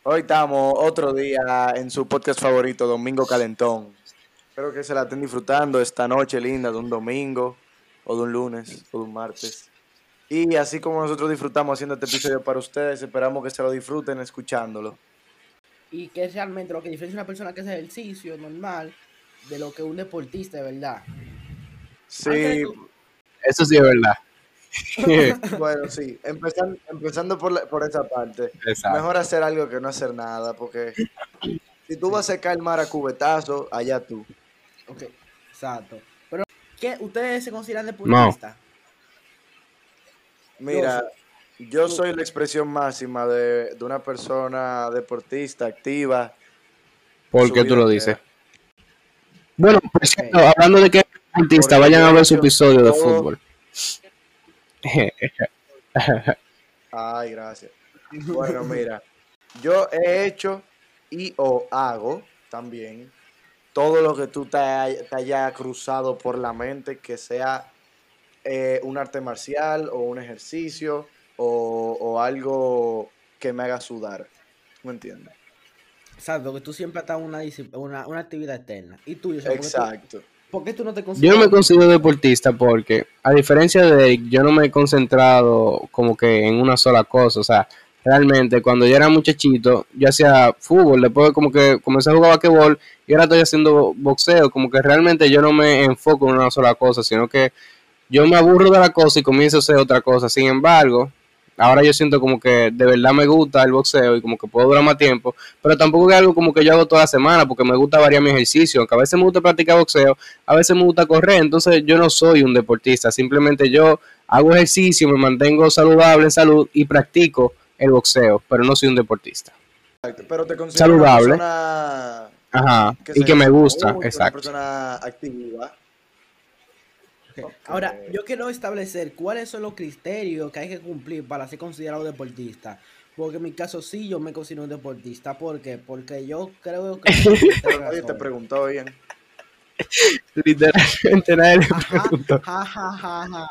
Hoy estamos otro día en su podcast favorito, Domingo Calentón. Espero que se la estén disfrutando esta noche linda de un domingo, o de un lunes, o de un martes. Y así como nosotros disfrutamos haciendo este episodio para ustedes, esperamos que se lo disfruten escuchándolo. Y que es realmente lo que diferencia una persona que hace ejercicio normal de lo que un deportista de verdad. Antes de Sí, Eso sí es verdad. bueno, sí, empezando por esa parte. Exacto. Mejor hacer algo que no hacer nada, porque si tú vas a secar el mar a cubetazo, allá tú. Ok, exacto. Pero, ¿qué? ¿Ustedes se consideran No. deportistas? Mira, Joseph, yo tú- soy la expresión máxima de una persona deportista, activa, ¿Por su qué tú vida lo dices? entera. Bueno, por ok. cierto, hablando de que es deportista, Porque vayan yo a he ver su hecho episodio de todo. fútbol. Ay, gracias. Bueno, mira, yo he hecho y o hago también todo lo que tú te haya cruzado por la mente, que sea un arte marcial o un ejercicio o algo que me haga sudar. ¿Me entiendes? Exacto, que tú siempre estás en una actividad externa. Y tú, Joseph, Exacto. ¿por qué tú no te Yo no consideras me considero deportista? deportista porque, a diferencia de Eric, yo no me he concentrado como que en una sola cosa. O sea, realmente cuando yo era muchachito, yo hacía fútbol, después como que comencé a jugar basquetbol y ahora estoy haciendo boxeo. Como que realmente yo no me enfoco en una sola cosa, sino que yo me aburro de la cosa y comienzo a hacer otra cosa. Sin embargo, ahora yo siento como que de verdad me gusta el boxeo y como que puedo durar más tiempo, pero tampoco es algo como que yo hago toda la semana porque me gusta variar mi ejercicio, aunque a veces me gusta practicar boxeo, a veces me gusta correr, entonces yo no soy un deportista, simplemente yo hago ejercicio, me mantengo saludable en salud y practico el boxeo, pero no soy un deportista. Pero te considero una Saludable, persona ajá, que y se que me ejercita gusta, mucho, una exacto. persona activa. Ok. Ok. Ahora, yo quiero establecer cuáles son los criterios que hay que cumplir para ser considerado deportista. Porque en mi caso sí, yo me considero un deportista. ¿Por qué? Porque yo creo que por tres Pero nadie te razones. preguntó bien. Literalmente nadie le Ajá, preguntó. ja, ja, ja, ja.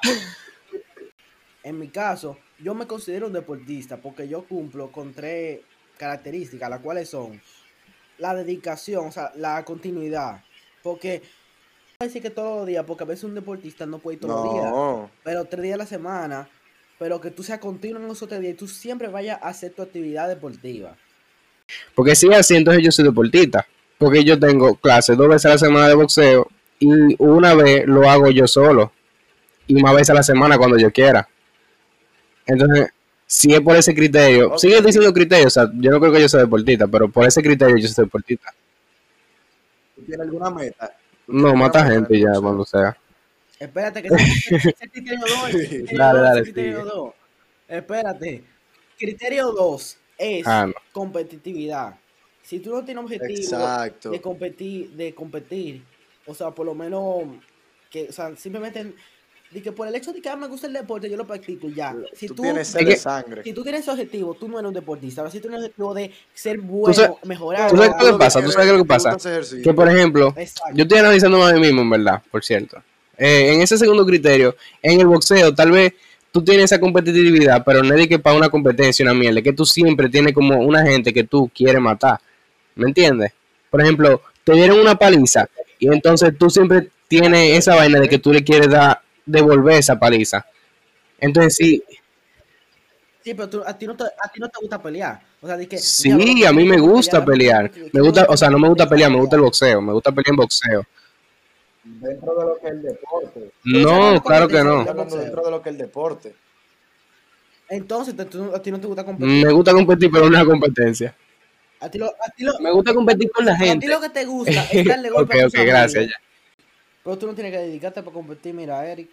En mi caso, yo me considero un deportista porque yo cumplo con tres características, las cuales son la dedicación, o sea, la continuidad. Porque no voy a decir que todos los días, porque a veces un deportista no puede ir todos los días, No. pero 3 días a la semana, pero que tú seas continuo en esos 3 días y tú siempre vayas a hacer tu actividad deportiva. Porque si es así, entonces yo soy deportista. Porque yo tengo clases 2 veces a la semana de boxeo y una vez lo hago yo solo. Y una vez a la semana cuando yo quiera. Entonces, si es por ese criterio, Ok. sigue diciendo criterio, o sea, yo no creo que yo sea deportista, pero por ese criterio yo soy deportista. ¿Tú tienes alguna meta? ¿Tú tienes No, alguna mata meta en el gente ya cuando boxeo? sea. Espérate, que ese criterio 2, ese Sí. criterio Dale, 2, ese dale, criterio sigue. 2. Espérate. Criterio 2 Ah, es no. competitividad. Si tú no tienes objetivo Exacto. de competir, o sea, por lo menos, que, o sea, simplemente, de que por el hecho de que me gusta el deporte, yo lo practico y ya. Si Tú tú, tienes sed Es de que, sangre. si tú tienes ese objetivo, tú no eres un deportista. Ahora, si tú tienes el objetivo de ser tú sabes, bueno, tú mejorar, sabes No, qué tú es lo lo que que pasa, tú quieres sabes es qué es que lo que te gusta pasa. hacer Que por ejercicio. ejemplo, yo exacto. estoy analizando a mí mismo, en verdad, por cierto. En ese segundo criterio, en el boxeo, tal vez tú tienes esa competitividad, pero no es que para una competencia, una mierda, es que tú siempre tienes como una gente que tú quieres matar. ¿Me entiendes? Por ejemplo, te dieron una paliza y entonces tú siempre tienes esa vaina de que Ok. tú le quieres dar, devolver esa paliza. Entonces, sí, Sí, pero a ti no te gusta pelear. O sea, de que, diablo, sí, loco, a yo mí no me puedo pelear, gusta dame un tiempo pelear. que Me no, gusta, o que sea, no no me tengo gusta tiempo para pelear, me gusta el pelear. boxeo, me gusta pelear en boxeo. Dentro de lo que es el deporte. Tú no sabes cuál es No, la claro que competencia Estoy del no. hablando dentro boxeo. de lo que es el deporte. Entonces, a ti no te gusta Me competir. gusta competir, pero no una competencia. A ti lo, a ti lo, Me gusta competir con la a ti gente. lo que te gusta es darle Ok, golpe a tus ok, gracias. amigos. Ya. Pero tú no tienes que dedicarte para competir. Mira, Eric,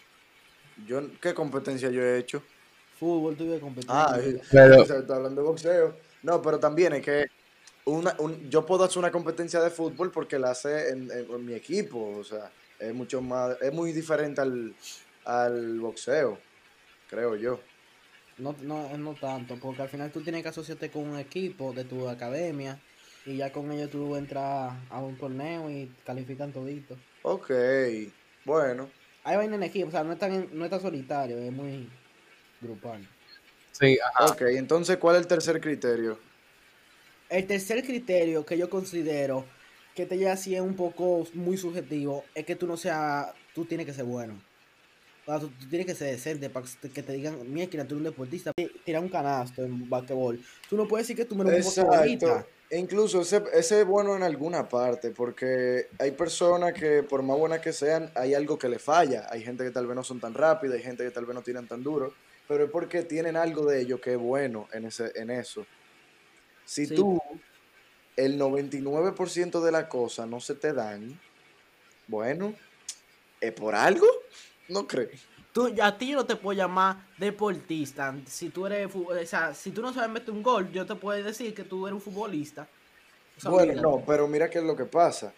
¿Qué competencia yo he hecho? fútbol, tú debes competir en Ah, tu vida. yo Pero, pensaba que estaba hablando de boxeo. No, pero también es que yo puedo hacer una competencia de fútbol porque la hace en mi equipo. O sea, es mucho más, es muy diferente al boxeo, creo yo. No, no, no tanto, porque al final tú tienes que asociarte con un equipo de tu academia y ya con ellos tú entras a un torneo y califican todito. Ok, bueno. Hay vaina en equipo, o sea, no es tan solitario, es muy grupal. sí, Ok, entonces, ¿cuál es el tercer criterio? El tercer criterio que yo considero que te ya así es un poco muy subjetivo es que tú tienes que ser bueno. O sea, tú tienes que ser decente para que te digan, mira, que tú eres un deportista, tira un canasto en basquetbol. Tú no puedes decir que tú no eres un Exacto. basquetbolista. E incluso ese es bueno en alguna parte, porque hay personas que, por más buenas que sean, hay algo que le falla. Hay gente que tal vez no son tan rápidas, hay gente que tal vez no tiran tan duro, pero es porque tienen algo de ellos que es bueno en eso. Si Sí. tú, el 99% de las cosas no se te dan, bueno, ¿es por algo? ¿No crees? A ti yo no te puedo llamar deportista. Si tú eres, o sea, si tú no sabes meter un gol, yo te puedo decir que tú eres un futbolista. O sea, Bueno, olvídate. no, pero mira qué es lo que pasa.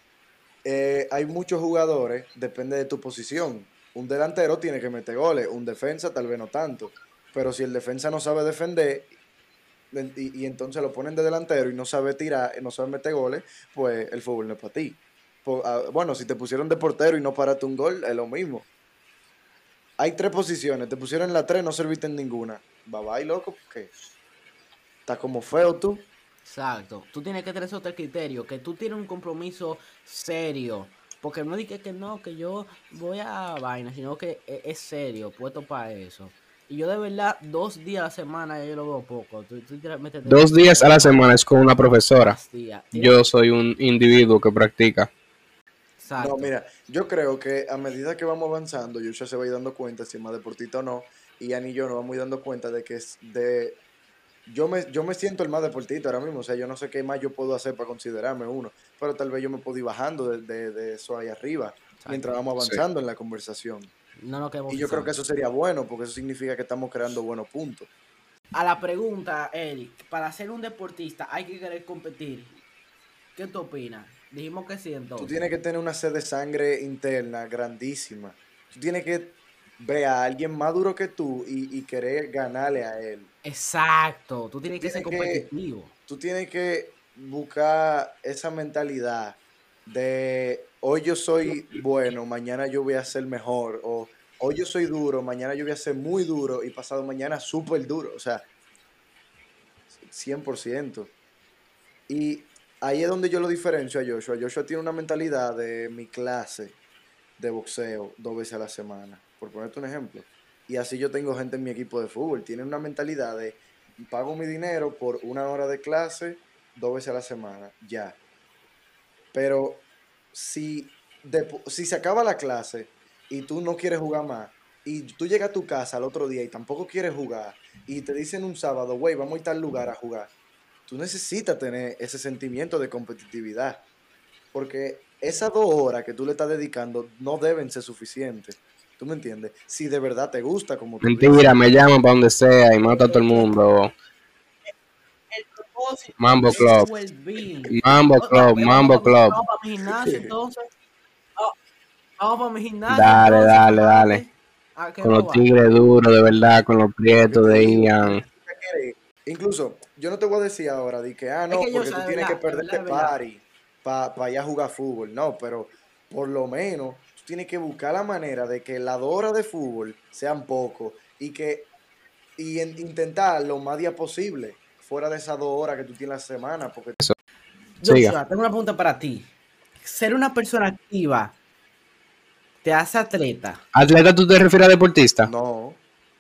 Hay muchos jugadores, depende de tu posición. Un delantero tiene que meter goles, un defensa tal vez no tanto. Pero si el defensa no sabe defender y entonces lo ponen de delantero y no sabe tirar, no sabe meter goles, pues el fútbol no es para ti. Bueno, si te pusieron de portero y no paraste un gol, es lo mismo. Hay tres posiciones, te pusieron en la tres, no serviste en ninguna. Bye bye, loco, porque está como feo tú. Exacto. Tú tienes que tener esos tres criterios, que tú tienes un compromiso serio. Porque no digas que no, que yo voy a vaina, sino que es serio, puesto para eso. Y yo de verdad, 2 días a la semana ya yo lo veo poco. Tú literalmente tienes que 2 días a ser la semana es con una profesora. más días. Yo soy un individuo que practica. No, Exacto. mira, yo creo que a medida que vamos avanzando, Joshua se va a ir dando cuenta si es más deportista o no, y Ani y yo nos vamos a ir dando cuenta de que yo me siento el más deportista ahora mismo, o sea, yo no sé qué más yo puedo hacer para considerarme uno, pero tal vez yo me puedo ir bajando de eso ahí arriba, Exacto. mientras vamos Sí. avanzando en la conversación. No nos quedemos Y yo creo que fijando. eso sería bueno, porque eso significa que estamos creando buenos puntos. A la pregunta, Eric, para ser un deportista hay que querer competir. ¿Qué tú opinas? Dijimos que sí Tú entonces. tienes que tener una sed de sangre interna grandísima. Tú tienes que ver a alguien más duro que tú y querer ganarle a él. Exacto. Tú Tú tienes que ser tienes que, competitivo. tú tienes que buscar esa mentalidad de hoy yo soy bueno, mañana yo voy a ser mejor, o hoy yo soy duro, mañana yo voy a ser muy duro y pasado mañana súper duro, o sea, 100%. Y ahí es donde yo lo diferencio a Joshua. Joshua tiene una mentalidad de mi clase de boxeo 2 veces a la semana, por ponerte un ejemplo. Y así yo tengo gente en mi equipo de fútbol. Tienen una mentalidad de pago mi dinero por 1 hora de clase 2 veces a la semana, ya. Pero si se acaba la clase y tú no quieres jugar más, y tú llegas a tu casa al otro día y tampoco quieres jugar, y te dicen un sábado, güey, vamos a ir a tal lugar a jugar, tú necesitas tener ese sentimiento de competitividad, porque esas 2 horas que tú le estás dedicando no deben ser suficientes. ¿Tú me entiendes? Si de verdad te gusta, como tú dices. Mentira, me llaman para donde sea y mata a todo el El, mundo. el propósito Mambo es Club, tu well-being. Mambo Club, Pero Mambo Club. vamos para mi gimnasio entonces. Ah, vamos para mi gimnasio Dale, entonces, dale, para dale. adelante. ¿A qué Con no los va? tigres duros, de verdad, con los Lo que prietos te de digo, Ian. incluso, yo no te voy a decir ahora, de que, Es no, que yo, o porque sea, tú tienes que de verdad, perderte de verdad. party para ir a jugar fútbol. No, pero por lo menos tú tienes que buscar la manera de que las 2 horas de fútbol sean poco y intentar lo más días posible, fuera de esas 2 horas que tú tienes a la semana, porque Siga. Joshua, tengo una pregunta para ti. Ser una persona activa te hace atleta. ¿Atleta tú te refieres a deportista? no,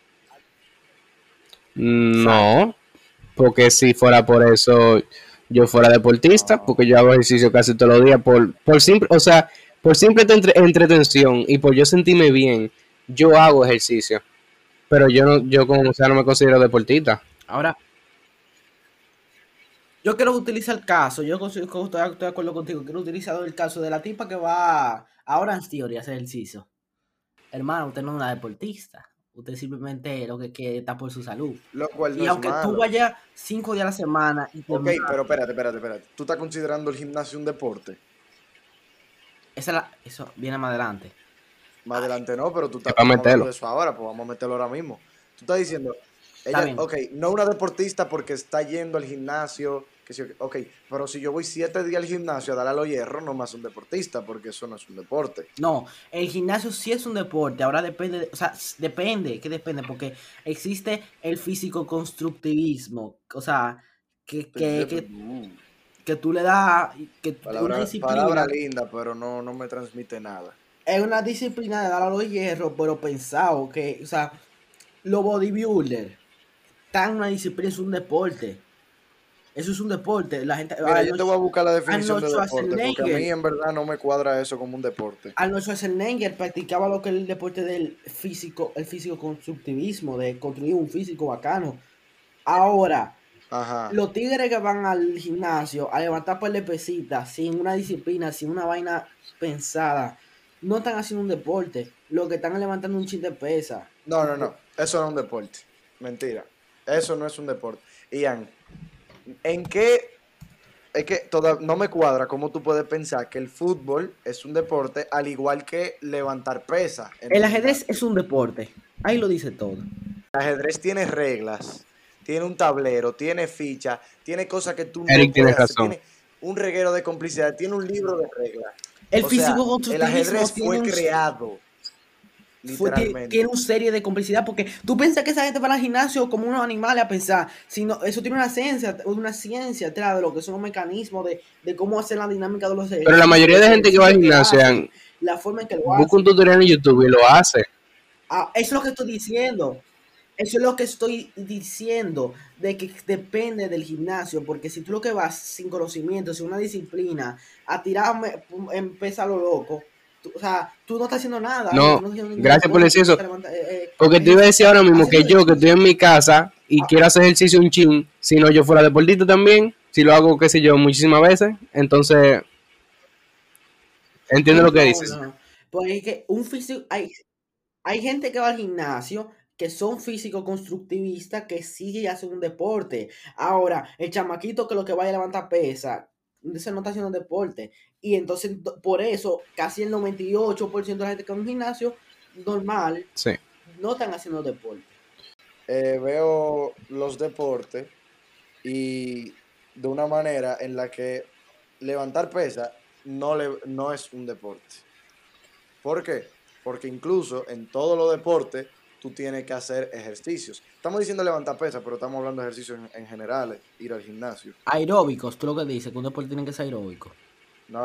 Exacto. No, porque si fuera por eso, yo fuera deportista, porque no. yo hago ejercicio casi todos los días, por simple, o sea, por simple entretención y por yo sentirme bien, yo hago ejercicio. Pero yo no, yo como sea no me considero deportista. Ahora, yo quiero utilizar el caso, estoy de acuerdo contigo, quiero utilizar el caso de la tipa que va a Orange Theory a hacer ejercicio. Hermano, usted no es una deportista. Usted simplemente lo que quiere está por su salud. Lo cual no Y es aunque tú malo. vayas 5 días a la semana y te Ok, mates, pero espérate. ¿Tú estás considerando el gimnasio un deporte? eso viene más adelante. Más adelante no, pero Es para estamos hablando meterlo. de eso ahora, pues vamos a meterlo ahora mismo. Tú estás diciendo, Está ella, bien. ok, no una deportista porque está yendo al gimnasio, que sí, ok, pero si yo voy 7 días al gimnasio a darle a los hierros, no más un deportista, porque eso no es un deporte. No, el gimnasio sí es un deporte, ahora depende, o sea, depende, ¿qué depende? Porque existe el físico constructivismo, o sea, que tú le das, que una Palabra disciplina, linda, pero no me transmite nada. es una disciplina de dar a los hierros, pero pensado que, o sea, los bodybuilders están en una disciplina, es un deporte. Eso es un deporte. La gente, Mira, yo te voy a buscar la definición Arnold de deporte, porque a mí Schwarzenegger, en verdad no me cuadra eso como un deporte. Arnold Schwarzenegger practicaba lo que es el deporte del físico, el físico constructivismo, de construir un físico bacano. Ahora, Ajá. los tigres que van al gimnasio a levantar par de pesitas sin una disciplina, sin una vaina pensada, no están haciendo un deporte. Lo que están levantando un chin de pesa. No. Eso no es un deporte. Mentira. Eso no es un deporte. Ian, ¿en qué? Es que no me cuadra cómo tú puedes pensar que el fútbol es un deporte al igual que levantar pesa. El ajedrez es un deporte. Ahí lo dice todo. El ajedrez tiene reglas, tiene un tablero, tiene ficha, tiene cosas que tú Eric no tiene puedes hacer, razón. tiene un reguero de complicidad, tiene un libro de reglas. El O sea, físico el constructivismo ajedrez fue creado, literalmente. tiene una serie de complicidad, porque tú piensas que esa gente va al gimnasio como unos animales a pensar, sino eso tiene una ciencia atrás de lo que son los mecanismos de cómo hacer la dinámica de los ejercicios. Pero la mayoría de gente que va al gimnasio la forma en que lo busca hacen. un tutorial en YouTube y lo hace. Eso es lo que estoy diciendo. Eso es lo que estoy diciendo, de que depende del gimnasio, porque si tú lo que vas sin conocimiento, sin una disciplina, a tirarme, empieza lo loco, o sea, tú no estás haciendo nada. No, gracias por decir eso. Porque te iba a decir ahora mismo que yo, que estoy en mi casa y quiero hacer ejercicio un chin, si no yo fuera deportista también, si lo hago, qué sé yo, muchísimas veces, entonces, entiendo lo que dices. No. Pues es que un físico, hay gente que va al gimnasio que son físicos constructivistas que sí hacen un deporte. Ahora, el chamaquito que lo que vaya a levantar pesa, ese no está haciendo deporte. Y entonces, por eso, casi el 98% de la gente que va a un gimnasio normal no están haciendo deporte. Veo los deportes y de una manera en la que levantar pesa no es un deporte. ¿Por qué? Porque incluso en todos los deportes tú tienes que hacer ejercicios. Estamos diciendo levantar pesas, pero estamos hablando de ejercicios en general, ir al gimnasio. Aeróbicos, tú lo que dices, que un deporte tiene que ser aeróbico. No.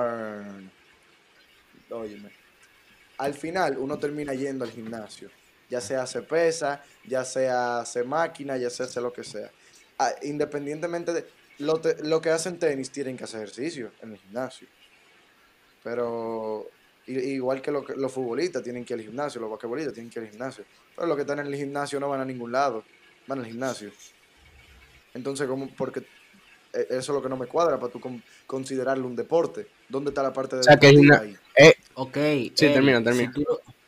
Óyeme. Al final uno termina yendo al gimnasio. Ya sea hacer pesa, ya sea hacer máquina, ya sea hacer lo que sea. Independientemente de lo que hacen tenis, tienen que hacer ejercicio en el gimnasio. Pero igual que los futbolistas tienen que ir al gimnasio, los basquetbolistas tienen que ir al gimnasio. Pero los que están en el gimnasio no van a ningún lado, van al gimnasio. Entonces, porque eso es lo que no me cuadra para tú considerarlo un deporte. ¿Dónde está la parte de deportiva ahí? Ok. Sí, termina. Si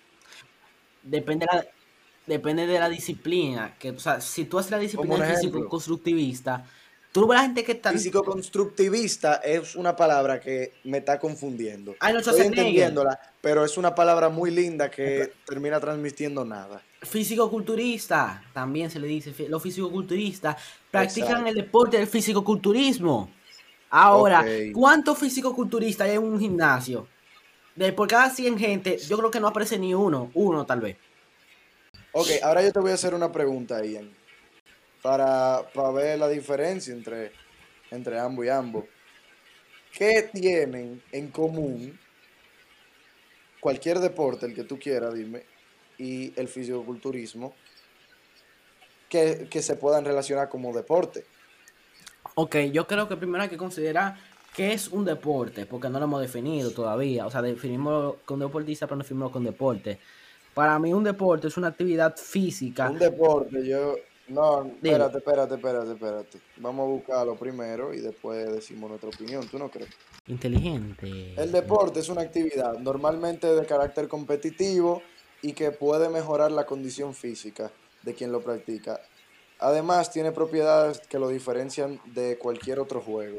depende de la disciplina. Que, o sea, si tú haces la disciplina del físico constructivista, tú ves la gente que está... Físico constructivista es una palabra que me está confundiendo. Estoy entendiéndola, pero es una palabra muy linda que termina transmitiendo nada. Físico-culturista, también se le dice. Los físico-culturistas practican el deporte del físico-culturismo. Ahora, ¿cuántos físico-culturistas hay en un gimnasio? Por cada 100 gente, yo creo que no aparece ni uno tal vez. Ok, ahora yo te voy a hacer una pregunta, Ian, para ver la diferencia entre ambos y ambos. ¿Qué tienen en común cualquier deporte, el que tú quieras, dime, y el fisicoculturismo, que se puedan relacionar como deporte? Ok, yo creo que primero hay que considerar qué es un deporte, porque no lo hemos definido todavía. O sea, definimos con deportista, pero no definimos con deporte. Para mí un deporte es una actividad física. Un deporte, No, espérate. Vamos a buscarlo primero y después decimos nuestra opinión. ¿Tú no crees? Inteligente. El deporte es una actividad normalmente de carácter competitivo y que puede mejorar la condición física de quien lo practica. Además, tiene propiedades que lo diferencian de cualquier otro juego.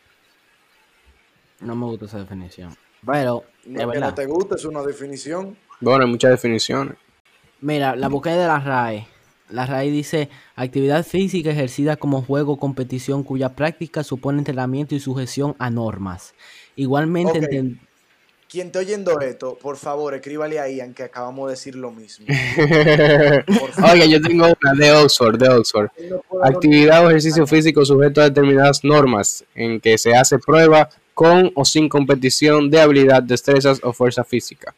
No me gusta esa definición. Pero, que no te gusta, es una definición. Bueno, hay muchas definiciones. Mira, la busqué de la RAE. La RAE dice, actividad física ejercida como juego o competición cuya práctica supone entrenamiento y sujeción a normas. Igualmente, quien esté oyendo esto, por favor, escríbale a Ian que acabamos de decir lo mismo. Oiga, yo tengo una de Oxford. Actividad o ejercicio físico sujeto a determinadas normas en que se hace prueba con o sin competición de habilidad, destrezas o fuerza física.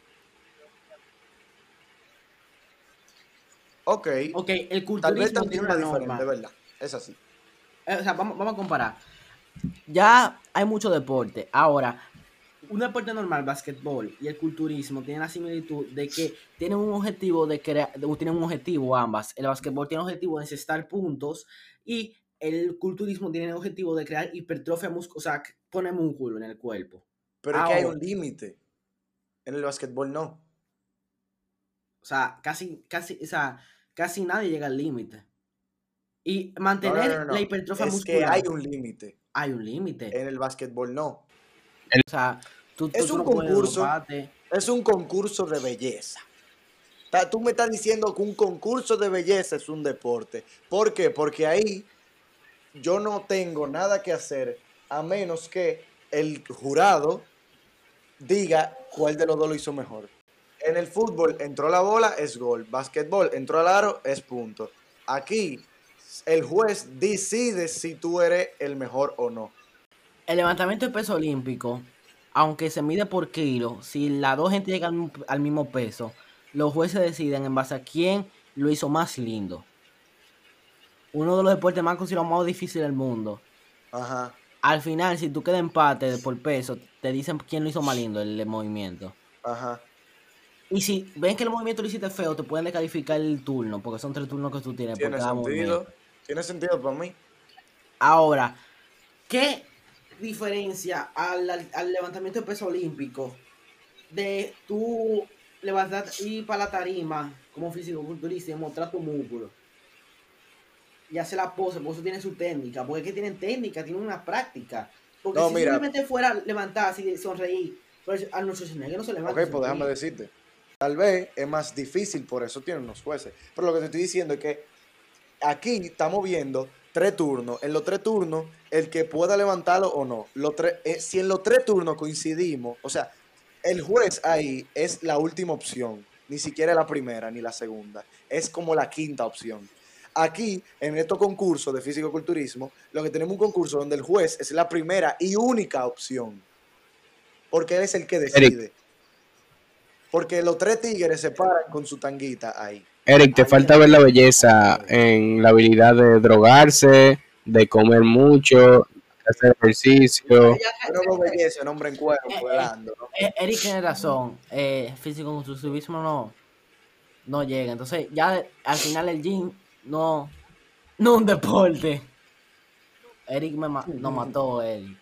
Ok, el tal vez culturismo también tiene una una norma. diferente, ¿verdad? Es así. O sea, vamos a comparar. Ya hay mucho deporte. Ahora, un deporte normal, basquetbol, y el culturismo tienen la similitud de que tienen un objetivo tienen un objetivo ambas. El basquetbol tiene el objetivo de necesitar puntos y el culturismo tiene el objetivo de crear hipertrofia muscular, o sea, poner músculo en el cuerpo. Pero es que hay un Ahora, límite. En el básquetbol no. o sea, casi nadie llega al límite. Y No, mantener no. la hipertrofia Es que muscular, hay un límite. hay un límite. En el básquetbol no. O sea, tú Es un no puedes concurso. doparte. Es un concurso de belleza. Tú me estás diciendo que un concurso de belleza es un deporte. ¿Por qué? Porque ahí yo no tengo nada que hacer a menos que el jurado diga cuál de los dos lo hizo mejor. En el fútbol entró la bola, es gol. Básquetbol entró al aro, es punto. Aquí el juez decide si tú eres el mejor o no. El levantamiento de peso olímpico, aunque se mide por kilo, si las dos gente llegan al mismo peso, los jueces deciden en base a quién lo hizo más lindo. Uno de los deportes más considerados más difíciles del mundo. Ajá. Al final, si tú quedas empate por peso, te dicen quién lo hizo más lindo el movimiento. Ajá. Y si ven que el movimiento lo hiciste feo, te pueden descalificar el turno, porque son 3 turnos que tú tienes por Tiene cada movimiento. sentido. Tiene sentido para mí. Ahora, ¿qué diferencia al levantamiento de peso olímpico de tú levantar y para la tarima como fisicoculturista y mostrar tu músculo y hacer la pose? Por eso tiene su técnica, porque es que tienen técnica, tienen una práctica. Porque No, si mira. simplemente fuera levantar así de sonreír, pues a nuestros Schwarzenegger no se levanta. Ok, pues déjame decirte. Tal vez es más difícil, por eso tienen los jueces. Pero lo que te estoy diciendo es que aquí estamos viendo 3 turnos. En los 3 turnos, el que pueda levantarlo o no. Si en los 3 turnos coincidimos, o sea, el juez ahí es la última opción. Ni siquiera la primera ni la segunda. Es como la quinta opción. Aquí, en estos concursos de físico-culturismo, lo que tenemos un concurso donde el juez es la primera y única opción. Porque él es el que decide. Porque los 3 tigres se paran con su tanguita ahí. Eric, te falta ver la belleza en la habilidad de drogarse, de comer mucho, de hacer ejercicio. Yo no veo belleza en hombre en cuero, volando, ¿no? Eric tiene razón, físico-constructivismo no llega. Entonces, ya al final el gym no es un deporte. Eric nos mató, Eric.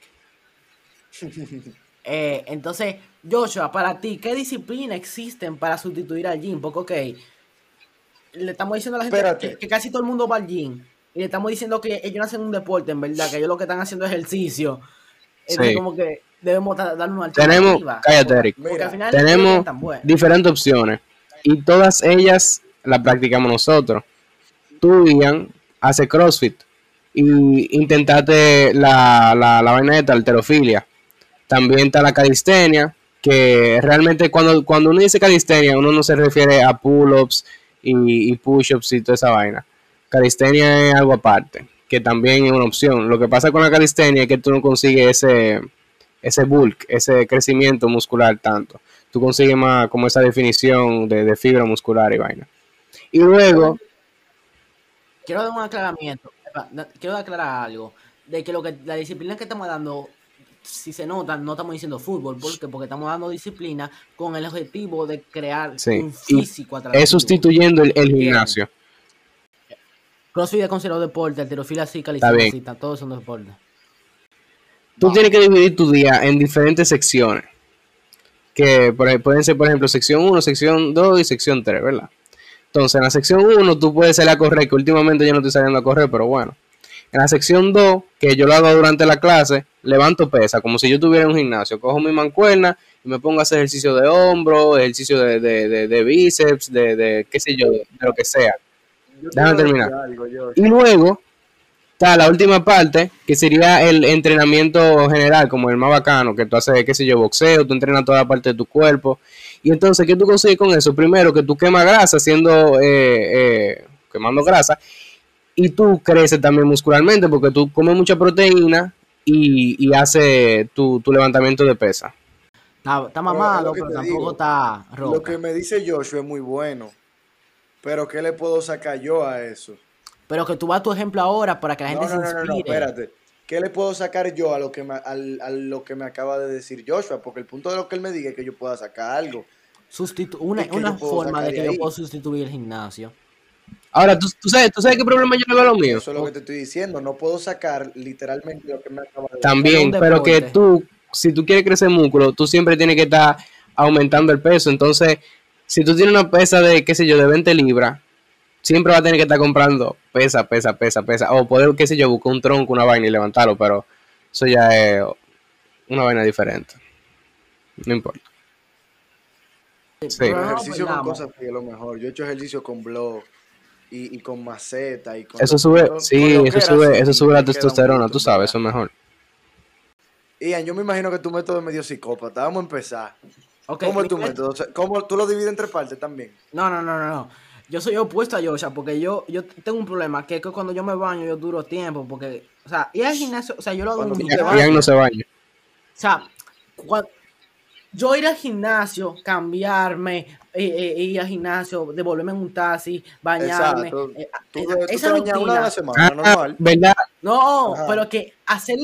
Entonces, Joshua, para ti, ¿qué disciplinas existen para sustituir al gym? Porque, ok, le estamos diciendo a la gente que casi todo el mundo va al gym. Y le estamos diciendo que ellos no hacen un deporte, en verdad, que ellos lo que están haciendo es ejercicio. Entonces, como que debemos darle una alternativa. Cállate, Eric. Porque al final tenemos diferentes opciones. Y todas ellas las practicamos nosotros. Tú, Ian, hace CrossFit. Y intentate la vaina de halterofilia. También está la calistenia, que realmente cuando uno dice calistenia, uno no se refiere a pull-ups y push-ups y toda esa vaina. Calistenia es algo aparte, que también es una opción. Lo que pasa con la calistenia es que tú no consigues ese bulk, ese crecimiento muscular tanto. Tú consigues más como esa definición de fibra muscular y vaina. Y luego... Quiero dar un aclaramiento. Quiero aclarar algo. De que la disciplina que estamos dando, si se nota, no estamos diciendo fútbol. ¿Por qué? Porque estamos dando disciplina con el objetivo de crear un físico atractivo. Es sustituyendo el gimnasio. CrossFit es considerado deporte, halterofilia sí, calistenia sí, todos son deportes. Tú tienes que dividir tu día en diferentes secciones. Que pueden ser, por ejemplo, sección 1, sección 2 y sección 3, ¿verdad? Entonces, en la sección 1 tú puedes salir a correr, que últimamente yo no estoy saliendo a correr, pero bueno. En la sección 2, que yo lo hago durante la clase, levanto pesa, como si yo tuviera un gimnasio. Cojo mi mancuerna y me pongo a hacer ejercicio de hombro, ejercicio de bíceps, de qué sé yo, de lo que sea. Déjame terminar. Y luego está la última parte, que sería el entrenamiento general, como el más bacano, que tú haces, qué sé yo, boxeo, tú entrenas toda la parte de tu cuerpo. Y entonces, ¿qué tú consigues con eso? Primero, que tú quemas grasa, quemando grasa, y tú creces también muscularmente, porque tú comes mucha proteína y haces tu levantamiento de pesa. Está Pero es lo mamado, que pero te tampoco digo. está Lo que roca. me dice Joshua es muy bueno. Pero ¿qué le puedo sacar yo a eso? Pero que tú vas a tu ejemplo ahora para que la gente No, se no, no, no, no, inspire. espérate. ¿Qué le puedo sacar yo a lo que a lo que me acaba de decir Joshua? Porque el punto de lo que él me diga es que yo pueda sacar algo. Una, ¿Y que una yo puedo forma sacar de de que yo puedo ahí? sustituir el gimnasio. Ahora, ¿tú sabes qué problema yo le veo a lo mío? Eso es lo que te estoy diciendo. No puedo sacar literalmente lo que me acaba de decir. Que no es un También, pero que deporte. tú, si tú quieres crecer músculo, tú siempre tienes que estar aumentando el peso. Entonces, si tú tienes una pesa de, qué sé yo, de 20 libras, siempre vas a tener que estar comprando pesa. O poder, qué sé yo, buscar un tronco, una vaina y levantarlo, pero eso ya es una vaina diferente. No importa. Sí. Pero Pero no nos ejercicio con perdamos. cosas que es lo mejor. Yo he hecho ejercicio con blog y con maceta y Eso sube, con sí, lo que era así eso sube la y queda un testosterona, gusto, tú en sabes, verdad. eso es mejor. Ian, yo me imagino que tu método es medio psicópata. Vamos a empezar. Ok, ¿Cómo es tu método? O sea, ¿cómo tú lo divides entre partes también? no. Yo soy opuesto a Yosha porque yo tengo un problema que es que cuando yo me baño yo duro tiempo porque, o sea, ir al gimnasio, o sea, yo lo hago en Cuando un tú te Ian no gimnasio. se bañas. baña. O sea, cua- yo ir al gimnasio, cambiarme, ir al gimnasio, devolverme en un taxi, bañarme, Exacto. Tú esa te bañas una a la rutina. semana, Ah, normal. ¿verdad? No, Ajá. pero que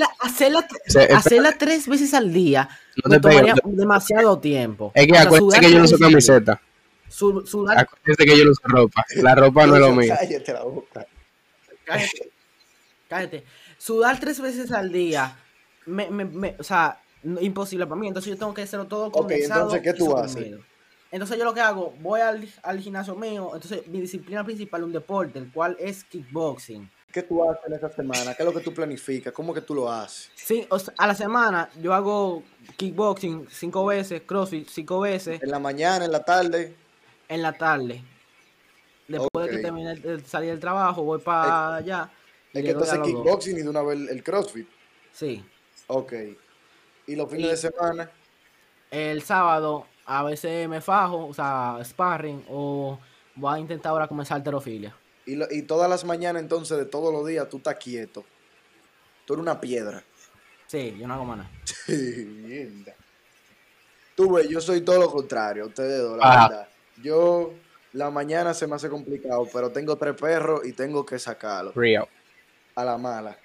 hacerla Espérate, 3 veces al día no me te pegues. tomaría demasiado tiempo. Es que O sea, acuérdense sudar que yo no 3 uso veces al día. camiseta. Sudar, Acuérdense que yo no uso ropa. La ropa no es lo Joshua, mío. cállate la boca. cállate, cállate. Sudar 3 veces al día, o sea, imposible para mí. Entonces yo tengo que hacerlo todo Ok, entonces, condensado ¿qué y tú haces? suprimido. Entonces yo lo que hago, voy al gimnasio mío. Entonces mi disciplina principal es un deporte, el cual es kickboxing. ¿Qué tú haces en esa semana? ¿Qué es lo que tú planificas? ¿Cómo que tú lo haces? Sí, o sea, a la semana yo hago kickboxing 5 veces, CrossFit 5 veces En la mañana, en la tarde. en la tarde. Después Ok. de que termine de salir del trabajo, voy Es, para allá y es que le tú doy a haces los dos. kickboxing y de una vez el CrossFit. Sí. Ok. ¿Y los fines de Y semana? el sábado a veces me fajo, o sea, sparring, o voy a intentar ahora comenzar halterofilia. Y todas las mañanas, entonces, de todos los días, tú estás quieto. Tú eres una piedra. Sí, yo no hago más nada. Mierda. Tú ves, yo soy todo lo contrario, a ustedes dos, la Ajá, verdad. Yo, la mañana se me hace complicado, pero tengo 3 perros y tengo que sacarlos real. a la mala.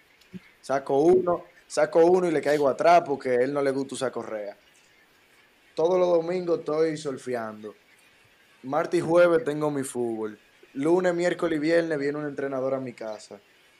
Saco uno y le caigo atrás porque a él no le gusta usar correa. Todos los domingos estoy surfeando. Martes y jueves tengo mi fútbol. Lunes, miércoles y viernes viene un entrenador a mi casa.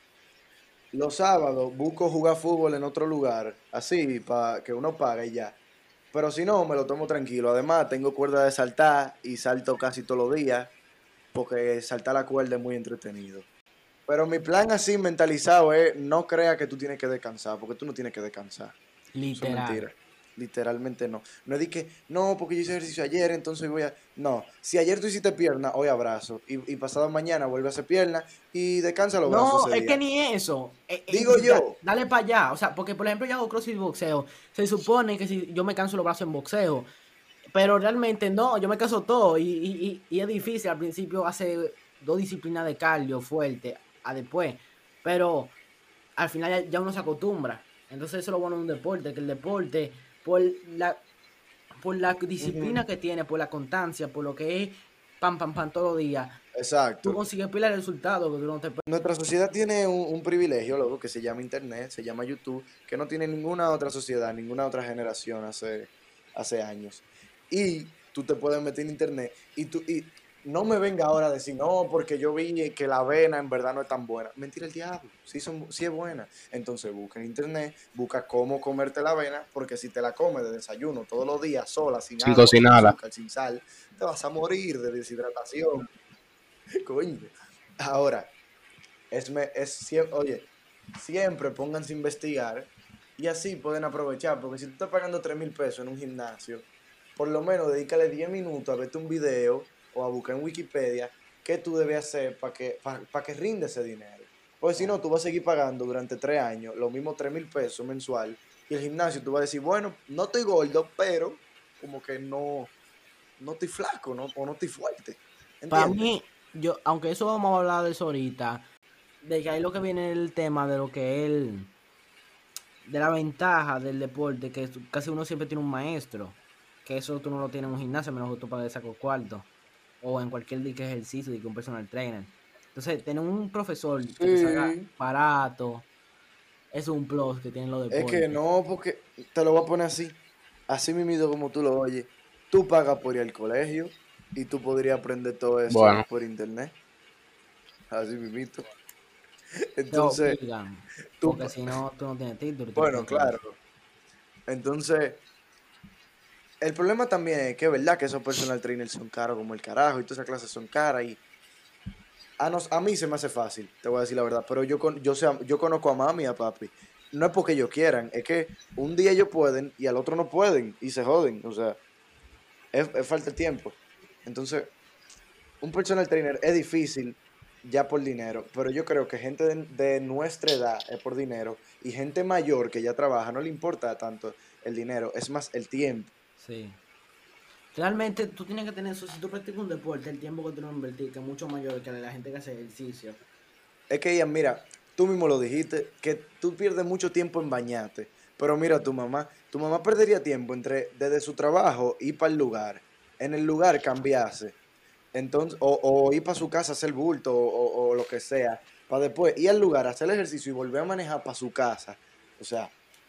Los sábados busco jugar fútbol en otro lugar, así, para que uno pague y ya. Pero si no, me lo tomo tranquilo. Además, tengo cuerda de saltar y salto casi todos los días, porque saltar la cuerda es muy entretenido. Pero mi plan así mentalizado es, no crea que tú tienes que descansar, porque tú no tienes que descansar. Eso es Literal. mentira. Literalmente no. No es de que, no, porque yo hice ejercicio ayer, entonces voy a... No, si ayer tú hiciste pierna, hoy abrazo. Y pasado mañana vuelve a hacer pierna y descansa los brazos No, ese es que día. ni eso. Digo yo, Dale para allá. O sea, porque por ejemplo yo hago CrossFit boxeo. Se supone que si yo me canso los brazos en boxeo. Pero realmente no, yo me canso todo. Y es difícil al principio hacer 2 disciplinas de cardio fuerte a después. Pero al final ya uno se acostumbra. Entonces eso es lo bueno de un deporte, que el deporte, por la, por la disciplina ujú, que tiene, por la constancia, por lo que es pam, todos los días, tú exacto. consigues pila de resultados que tú no te... Nuestra sociedad tiene un privilegio, loco, que se llama Internet, se llama YouTube, que no tiene ninguna otra sociedad, ninguna otra generación hace años. Y tú te puedes meter en Internet y no me venga ahora a decir, no, porque yo vi que la avena en verdad no es tan buena. Mentira el diablo, sí es buena. Entonces busca en Internet, busca cómo comerte la avena, porque si te la comes de desayuno todos los días, sola, sin Sin agua, sin cocinarla. azúcar, sin sal, te vas a morir de deshidratación. Coño. Ahora, oye, siempre pónganse a investigar y así pueden aprovechar, porque si tú estás pagando 3,000 pesos en un gimnasio, por lo menos dedícale 10 minutos a verte un video o a buscar en Wikipedia qué tú debes hacer para que rinde ese dinero. Porque si no, tú vas a seguir pagando durante 3 años los mismos 3,000 pesos mensual. Y el gimnasio tú vas a decir, bueno, no estoy gordo, pero como que no estoy flaco, ¿no? O no estoy fuerte. Para ¿Entiendes? mí, aunque eso vamos a hablar de eso ahorita, de que ahí lo que viene el tema de lo que él, de la ventaja del deporte, que casi uno siempre tiene un maestro, que eso tú no lo tienes en un gimnasio, a menos que tú pagues saco cuarto, o en cualquier día que ejercicio, de que un personal trainer. Entonces, tener un profesor que te salga Sí. barato, es un plus que tienen los Es que deportes. no, porque te lo voy a poner así mismo como tú lo oyes. Tú pagas por ir al colegio y tú podrías aprender todo eso Bueno, por internet. Así mismito. Te Entonces, obligan, tú, porque si no, tú no tienes título y tú no bueno, puedes hacer claro. eso. Entonces, el problema también es que es verdad que esos personal trainers son caros como el carajo y todas esas clases son caras y a mí se me hace fácil, te voy a decir la verdad, pero yo conozco a mami y a papi. No es porque ellos quieran, es que un día ellos pueden y al otro no pueden y se joden. O sea, es falta de tiempo. Entonces, un personal trainer es difícil ya por dinero, pero yo creo que gente de nuestra edad es por dinero y gente mayor que ya trabaja no le importa tanto el dinero, es más el tiempo. Sí. Realmente tú tienes que tener eso, si tú practicas un deporte, el tiempo que tú no invertir, que es mucho mayor que la gente que hace ejercicio. Es que ella, mira, tú mismo lo dijiste, que tú pierdes mucho tiempo en bañarte, pero mira tu mamá perdería tiempo desde su trabajo ir para el lugar, en el lugar cambiarse, entonces, o ir para su casa a hacer bulto o lo que sea, para después ir al lugar, hacer el ejercicio y volver a manejar para su casa. O sea,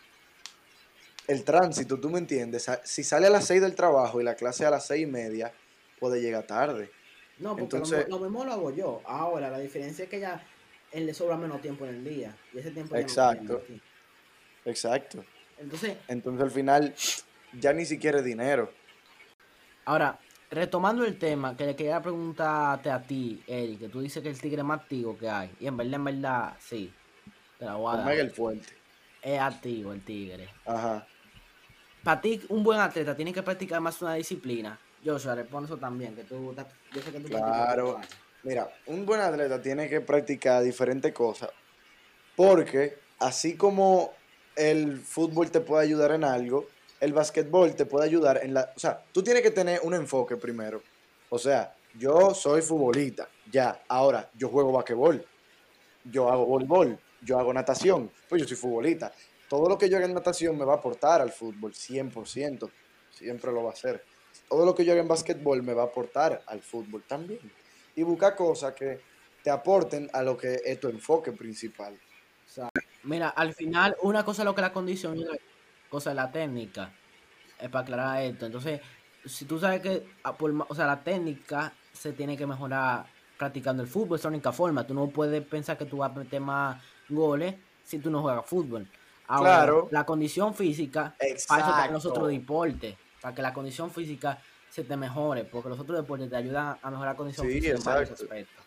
el tránsito, tú me entiendes, si sale a las 6 del trabajo y la clase a las 6:30, puede llegar tarde. No, porque Entonces, lo mismo lo hago yo. Ahora, la diferencia es que ya él le sobra menos tiempo en el día. Y ese tiempo ya no lo puede exacto, invertir. exacto. Entonces, Entonces al final ya ni siquiera es dinero. ahora, retomando el tema, que le quería preguntarte a ti, Eric, que tú dices que el tigre es más activo que hay. Y en verdad, sí. Te la voy a dar. Omega el fuerte. Es activo el tigre. Ajá. Para ti, un buen atleta tiene que practicar más una disciplina. Joshua, responde eso también, que yo sé que tú practicas todo Claro. el año. Mira, un buen atleta tiene que practicar diferentes cosas porque así como el fútbol te puede ayudar en algo, el básquetbol te puede ayudar en la... O sea, tú tienes que tener un enfoque primero. O sea, yo soy futbolista, ya. Ahora, yo juego basquetbol, yo hago voleibol, yo hago natación, pues yo soy futbolista. Todo lo que yo haga en natación me va a aportar al fútbol, 100%, siempre lo va a hacer. Todo lo que yo haga en básquetbol me va a aportar al fútbol también. Y buscar cosas que te aporten a lo que es tu enfoque principal. O sea, mira, al final, una cosa es lo que la condición y otra cosa es la técnica. Es para aclarar esto. Entonces, si tú sabes que, o sea, la técnica se tiene que mejorar practicando el fútbol, es la única forma. Tú no puedes pensar que tú vas a meter más goles si tú no juegas fútbol. Ahora, Claro, la condición física, para eso están los otros exacto. deportes, para que la condición física se te mejore, porque los otros deportes te ayudan a mejorar la condición Sí, física en varios exacto. aspectos.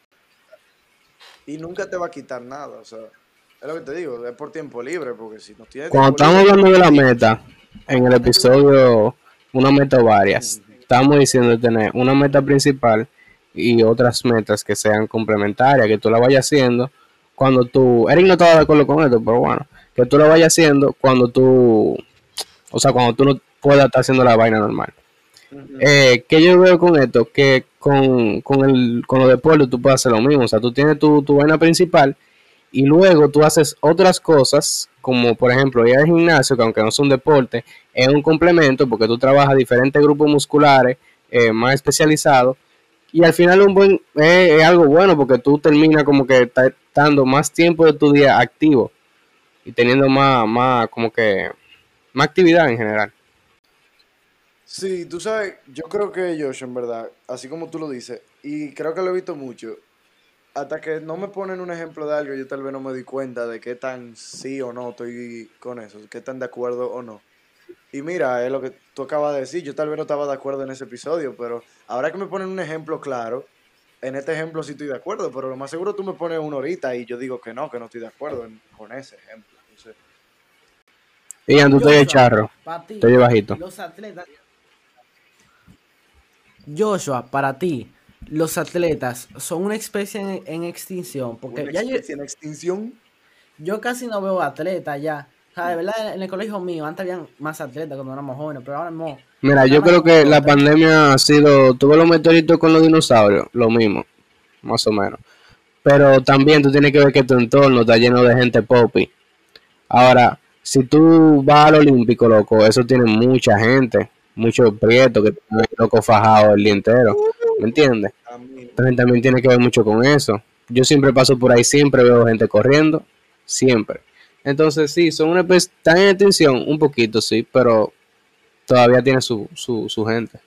Y nunca te va a quitar nada, o sea, es lo que te digo, es por tiempo libre, porque si no tienes cuando tiempo estamos libre, hablando de la meta, en el episodio, una meta o varias, estamos diciendo tener una meta principal y otras metas que sean complementarias, que tú la vayas haciendo cuando tú, Eric no estaba de acuerdo con esto, pero bueno, que tú la vayas haciendo cuando tú, o sea, cuando tú no puedas estar haciendo la vaina normal. ujú, Que yo veo con esto, que con los deportes tú puedes hacer lo mismo, o sea, tú tienes tu vaina principal y luego tú haces otras cosas, como por ejemplo ir al gimnasio, que aunque no es un deporte, es un complemento porque tú trabajas diferentes grupos musculares más especializados y al final es algo bueno porque tú terminas como que estando más tiempo de tu día activo y teniendo más como que más actividad en general. sí, tú sabes, yo creo que Josh, en verdad, así como tú lo dices, y creo que lo he visto mucho, hasta que no me ponen un ejemplo de algo, yo tal vez no me doy cuenta de qué tan sí o no estoy con eso, qué tan de acuerdo o no. Y mira, es lo que tú acabas de decir, yo tal vez no estaba de acuerdo en ese episodio, pero ahora que me ponen un ejemplo claro, en este ejemplo sí estoy de acuerdo, pero lo más seguro tú me pones uno ahorita y yo digo que no estoy de acuerdo con ese ejemplo. Entonces, Y ya tú estoy Joshua, charro, para ti, estoy bajito. los atletas, Joshua, para ti, los atletas son una especie en extinción, porque Una ya yo, especie en extinción. yo casi no veo atletas ya. O sea, de verdad, en el colegio mío, antes habían más atletas cuando éramos jóvenes, pero ahora no. Mira, Nada yo más creo como que dos, la tres. pandemia ha sido, tuvo los meteoritos con los dinosaurios, lo mismo, más o menos. Pero también tú tienes que ver que tu entorno está lleno de gente popi. Ahora, si tú vas al Olímpico, loco, eso tiene mucha gente, muchos prietos que están ahí, loco, fajados el día entero, ¿me entiendes? A mí, Entonces también tiene que ver mucho con eso. Yo siempre paso por ahí, siempre veo gente corriendo, siempre. Entonces sí, son una especie, están en extinción un poquito, sí, pero todavía tiene su gente.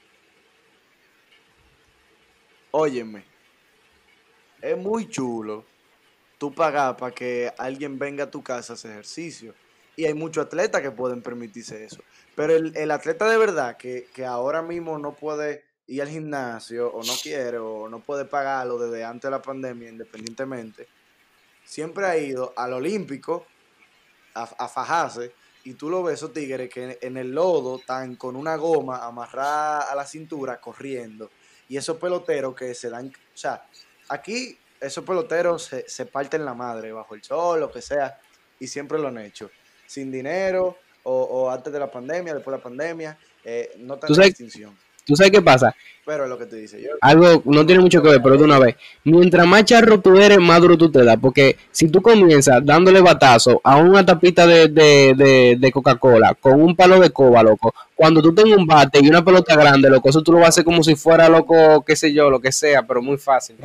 óyeme, es muy chulo tú pagar para que alguien venga a tu casa a hacer ejercicio. Y hay muchos atletas que pueden permitirse eso. Pero el atleta de verdad que ahora mismo no puede ir al gimnasio o no quiere o no puede pagarlo desde antes de la pandemia, independientemente, siempre ha ido al Olímpico a fajarse. Y tú lo ves, esos tigres que en el lodo están con una goma amarrada a la cintura corriendo. Y esos peloteros que se dan, o sea, aquí esos peloteros se parten la madre bajo el sol, lo que sea, y siempre lo han hecho. Sin dinero o antes de la pandemia, después de la pandemia, no ¿Tú están en sabes, extinción. tú sabes qué pasa? Pero es lo que te dice yo. Algo no tiene mucho que ver, pero de una vez. Mientras más charro tú eres, más duro tú te das. Porque si tú comienzas dándole batazo a una tapita de Coca-Cola con un palo de coba, loco, cuando tú tengas un bate y una pelota grande, loco, eso tú lo vas a hacer como si fuera, loco, qué sé yo, lo que sea, pero muy fácil.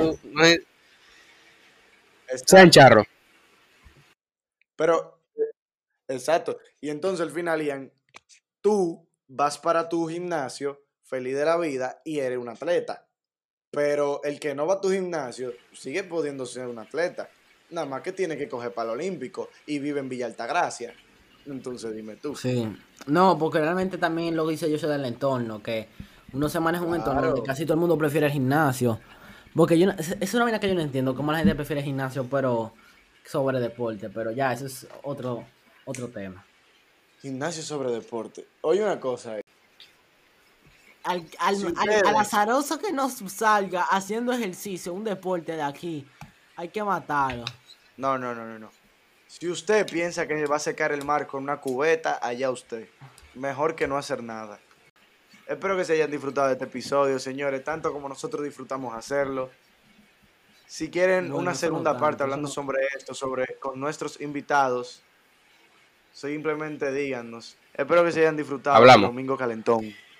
Sean Exacto. charros. Pero, exacto. Y entonces al final, Ian, tú vas para tu gimnasio feliz de la vida y eres un atleta. Pero el que no va a tu gimnasio sigue pudiendo ser un atleta. Nada más que tiene que coger para el Olímpico y vive en Villa Altagracia. Entonces dime tú. Sí. No, porque realmente también lo que dice yo eso del entorno, que uno se maneja en un entorno donde Claro. casi todo el mundo prefiere el gimnasio. Porque es una vaina que yo no entiendo, cómo la gente prefiere el gimnasio, pero sobre deporte, pero ya, eso es otro tema. Gimnasio sobre deporte. Oye una cosa. Si Al ustedes... azaroso que nos salga haciendo ejercicio, un deporte de aquí, hay que matarlo. No, no, no, no, no. Si usted piensa que va a secar el mar con una cubeta, allá usted. Mejor que no hacer nada. Espero que se hayan disfrutado de este episodio, señores, tanto como nosotros disfrutamos hacerlo. Si quieren Bueno, una eso no segunda parte tanto, eso hablando no. sobre esto, sobre con nuestros invitados, simplemente díganos. Espero que se hayan disfrutado de Hablamos. Domingo Calentón.